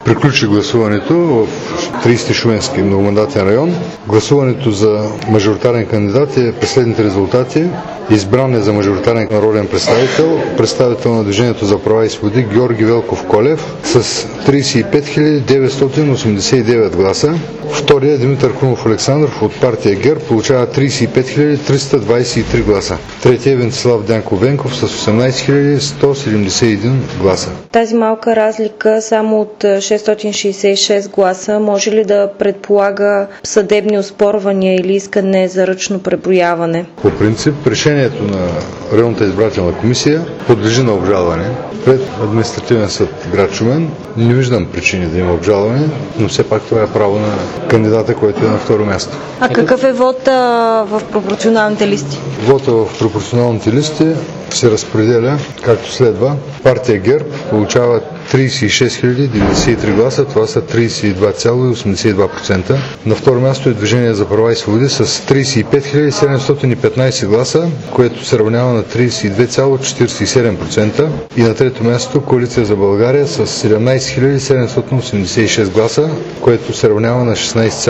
Приключи гласуването в 30 Шуменски многомандатен район. Гласуването за мажоритарен кандидат е при следните резултати. Избран е за мажоритарен народен представител на Движението за права и свободи Георги Велков Колев с 35 989 гласа. Втория Димитър Крумов Александров от партия ГЕРБ получава 35 323 гласа. Третия Венцислав Дянков Венков с 18 171 гласа. Тази малка разлика само от 666 гласа може ли да предполага съдебни оспорвания или искане за ръчно преброяване? По принцип, решението на районната избирателна комисия подлежи на обжалване пред административен съд град Шумен. Не виждам причини да има обжалване, но все пак това е право на кандидата, който е на второ място. А какъв е вота в пропорционалните листи? Вота в пропорционалните листи се разпределя както следва. Партия ГЕРБ получава 36 093 гласа, това са 32,82%. На второ място е Движение за права и свободи с 35 715 гласа, което се равнява на 32,47%. И на трето място Коалиция за България с 17 786 гласа, което се равнява на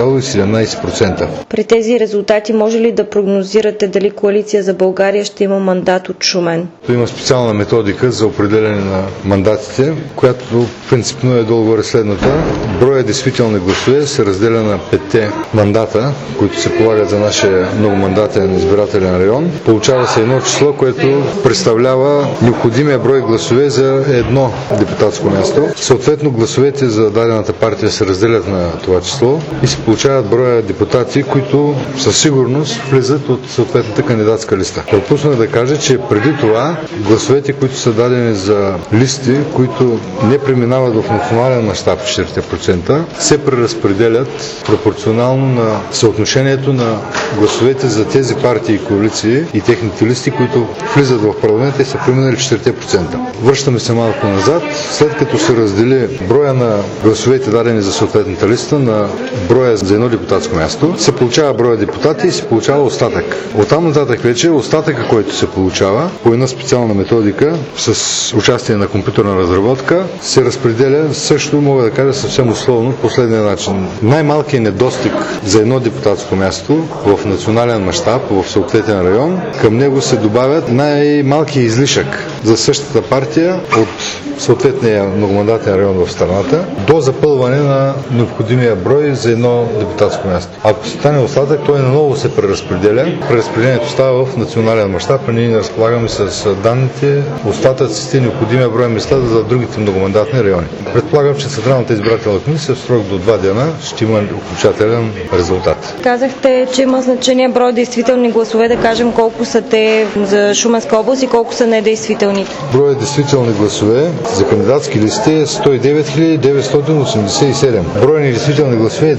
16,17%. При тези резултати може ли да прогнозирате дали Коалиция за България ще има мандат от Шумен? Има специална методика за определяне на мандатите, която принципно е долу-горе следната. Броя действителни гласове се разделя на 5 мандата, които се полагат за нашия многомандатен избирателен район. Получава се едно число, което представлява необходимия брой гласове за едно депутатско място. Съответно, гласовете за дадената партия се разделят на това число и се получават броя депутати, които със сигурност влизат от съответната кандидатска листа. Пропусна да кажа, че преди това гласовете, които са дадени за листи, които не преминават в национален мащаб 4%, се преразпределят пропорционално на съотношението на гласовете за тези партии и коалиции и техните листи, които влизат в парламента и са преминали 4%. Връщаме се малко назад. След като се раздели броя на гласовете дадени за съответната листа на броя за едно депутатско място, се получава броя депутати и се получава остатък. Оттам нататък вече остатъка, който се получава по една специална методика с участие на компютърна разработка, се разпределя също, мога да кажа съвсем условно, последния начин. Най-малкият недостиг за едно депутатско място в национален мащаб, в съответен район, към него се добавят най-малкият излишък за същата партия от съответния многомандатен район в страната до запълване на необходимия брой за едно депутатско място. Ако стане остатък, той наново се преразпределя. Преразпределението става в национален мащаб, а ние не разполагаме с данните, остатъците, необходимия брой места за другите многомандатни райони. Предполагам, че Централната избирателна комисия в срок до 2 дена ще има окончателен резултат. Казахте, че има значение брой действителни гласове, да кажем колко са те за Шуменска област и колко са недействителните. Броя действителни гласове за кандидатски листи е 109 987. Броя недействителни гласове е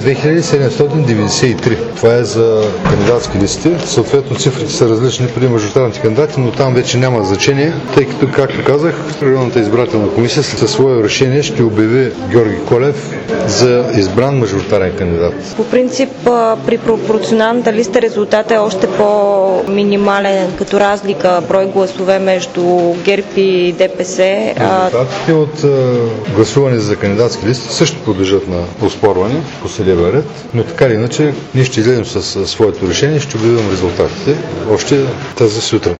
2793. Това е за кандидатски листи. Съответно цифрите са различни при мажоритарните кандидати, но там вече няма значение, тъй като, както казах, районната избирателна комисия със свое решение ще обяви Георги Колев за избран мажоритарен кандидат. По принцип, при пропорционалната листа резултатът е още по-минимален като разлика брой гласове между ГЕРБ и ДПС. Резултатите от гласуване за кандидатски листи също подлежат на оспорване по съдебен ред, но така или иначе ние ще излезем със своето решение и ще обявим резултатите още тази сутрин.